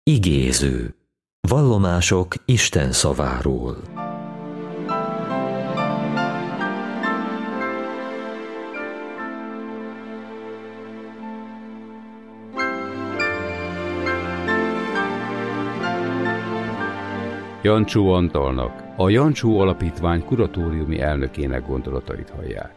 Igéző. Vallomások Isten szaváról. Jancsó Antalnak, a Jancsó Alapítvány kuratóriumi elnökének gondolatait hallják.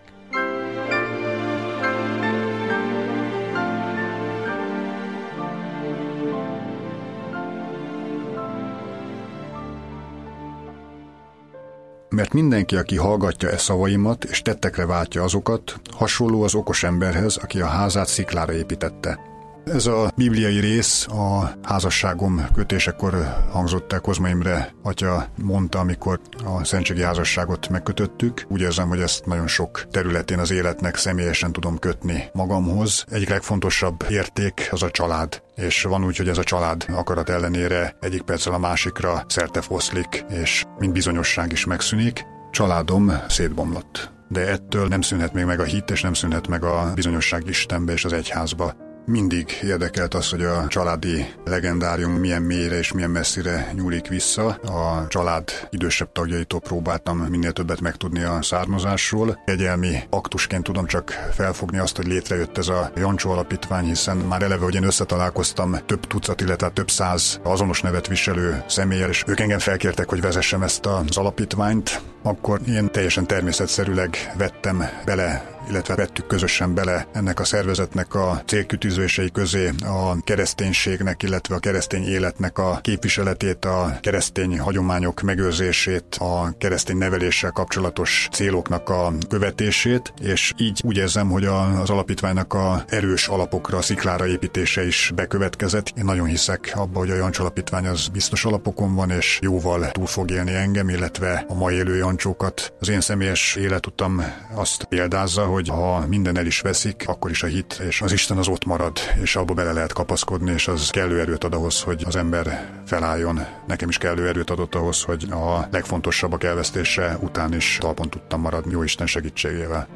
Mert mindenki, aki hallgatja e szavaimat, és tettekre váltja azokat, hasonló az okos emberhez, aki a házát sziklára építette. Ez a bibliai rész a házasságom kötésekor hangzott el. Kozma Imre atya mondta, amikor a szentségi házasságot megkötöttük. Úgy érzem, hogy ezt nagyon sok területén az életnek személyesen tudom kötni magamhoz. Egyik legfontosabb érték az a család. És van úgy, hogy ez a család akarat ellenére egyik perccel a másikra szertefoszlik, és mint bizonyosság is megszűnik. Családom szétbomlott. De ettől nem szűnhet még meg a hit, és nem szűnhet meg a bizonyosság Istenbe és az egyházba. Mindig érdekelt az, hogy a családi legendárium milyen mélyre és milyen messzire nyúlik vissza. A család idősebb tagjaitól próbáltam minél többet megtudni a származásról. Egyelmi aktusként tudom csak felfogni azt, hogy létrejött ez a Jancsó Alapítvány, hiszen már eleve, hogy én összetalálkoztam több tucat, illetve több száz azonos nevet viselő személlyel, és ők engem felkértek, hogy vezessem ezt az alapítványt, akkor én teljesen természetszerűleg vettem bele, illetve vettük közösen bele ennek a szervezetnek a célkitűzései közé a kereszténységnek, illetve a keresztény életnek a képviseletét, a keresztény hagyományok megőrzését, a keresztény neveléssel kapcsolatos céloknak a követését, és így úgy érzem, hogy az alapítványnak a erős alapokra, sziklára építése is bekövetkezett. Én nagyon hiszek abba, hogy a Jancsó Alapítvány az biztos alapokon van, és jóval túl fog élni engem, illetve a mai élő jancsókat. Az én személyes életutam azt példázza, hogy ha minden el is veszik, akkor is a hit és az Isten az ott marad, és abba bele lehet kapaszkodni, és az kellő erőt ad ahhoz, hogy az ember felálljon. Nekem is kellő erőt adott ahhoz, hogy a legfontosabbak elvesztése után is talpon tudtam maradni jó Isten segítségével.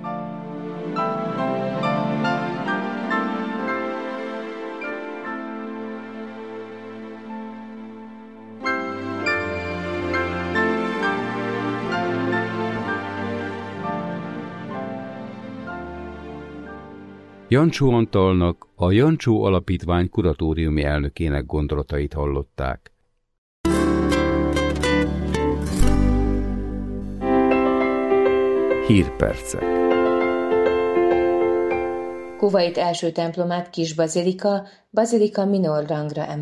Jancsó Antalnak, a Jancsó Alapítvány kuratóriumi elnökének gondolatait hallották. Hírpercek. Kuvait első templomát Kis Bazilika minor rangra